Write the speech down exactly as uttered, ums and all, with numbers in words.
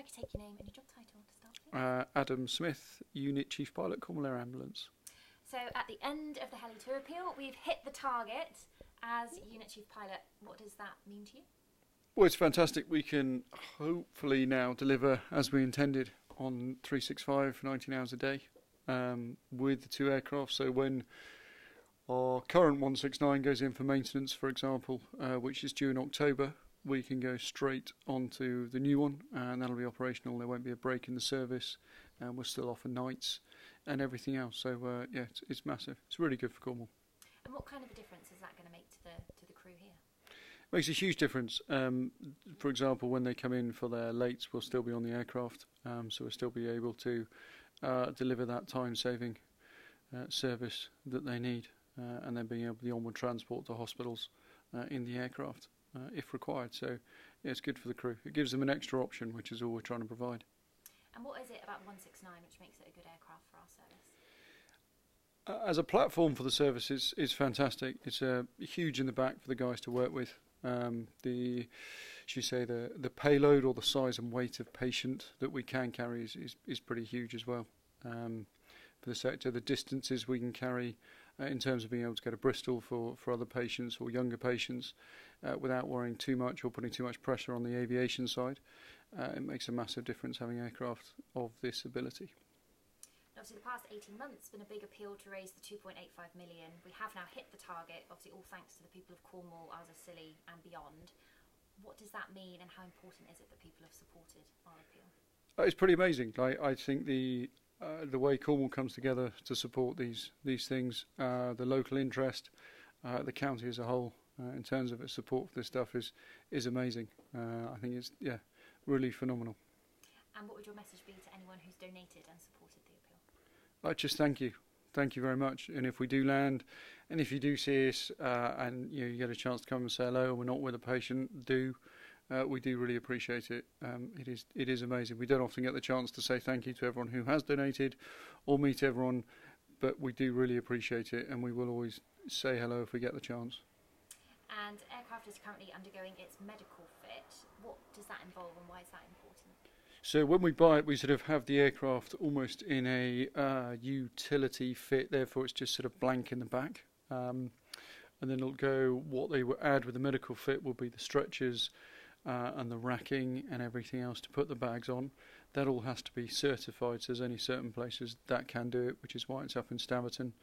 I could take your name and your job title to start, please. Uh, Adam Smith, Unit Chief Pilot, Cornwall Air Ambulance. So at the end of the Heli two appeal, we've hit the target as Unit Chief Pilot. What does that mean to you? Well, it's fantastic. We can hopefully now deliver as we intended on three sixty-five, nineteen hours a day um, with the two aircraft. So when our current one sixty-nine goes in for maintenance, for example, uh, which is due in October, we can go straight onto the new one, and that'll be operational. There won't be a break in the service, and we'll still offer nights and everything else. So uh, yeah, it's, it's massive. It's really good for Cornwall. And what kind of a difference is that going to make to the to the crew here? Makes a huge difference. Um, for example, when they come in for their lates, we'll still be on the aircraft, um, so we'll still be able to uh, deliver that time-saving uh, service that they need, uh, and then being able to the onward transport to hospitals uh, in the aircraft uh, if required. So yeah, it's good for the crew. It gives them an extra option, which is all we're trying to provide. And what is it about one sixty-nine which makes it a good aircraft for our service? Uh, as a platform for the service, it's, it's fantastic. It's uh, huge in the back for the guys to work with. Um, the, should you say, the the payload or the size and weight of patient that we can carry is is, is pretty huge as well. Um, for the sector, the distances we can carry uh, in terms of being able to go to Bristol for for other patients or younger patients uh, without worrying too much or putting too much pressure on the aviation side, uh, it makes a massive difference having aircraft of this ability. Obviously, the past eighteen months has been a big appeal to raise the two point eight five million. We have now hit the target, obviously all thanks to the people of Cornwall, Isles of Scilly and beyond. What does that mean, and how important is it that people have supported our appeal? Uh, It's pretty amazing. I, I think the uh, the way Cornwall comes together to support these these things, uh, the local interest, uh, the county as a whole, uh, in terms of its support for this stuff is is amazing. Uh, I think it's yeah really phenomenal. And what would your message be to anyone who's donated and supported the appeal? I just thank you, thank you very much. And if we do land, and if you do see us, uh, and you know, you get a chance to come and say hello, and we're not with a patient, do uh, we do really appreciate it. Um, it is it is amazing. We don't often get the chance to say thank you to everyone who has donated, or meet everyone, but we do really appreciate it, and we will always say hello if we get the chance. And aircraft is currently undergoing its medical fit. What does that involve, and why is that important? So when we buy it, we sort of have the aircraft almost in a uh, utility fit, therefore it's just sort of blank in the back. Um, and then it'll go, what they will add with the medical fit will be the stretchers uh, and the racking and everything else to put the bags on. That all has to be certified, so there's only certain places that can do it, which is why it's up in Staverton.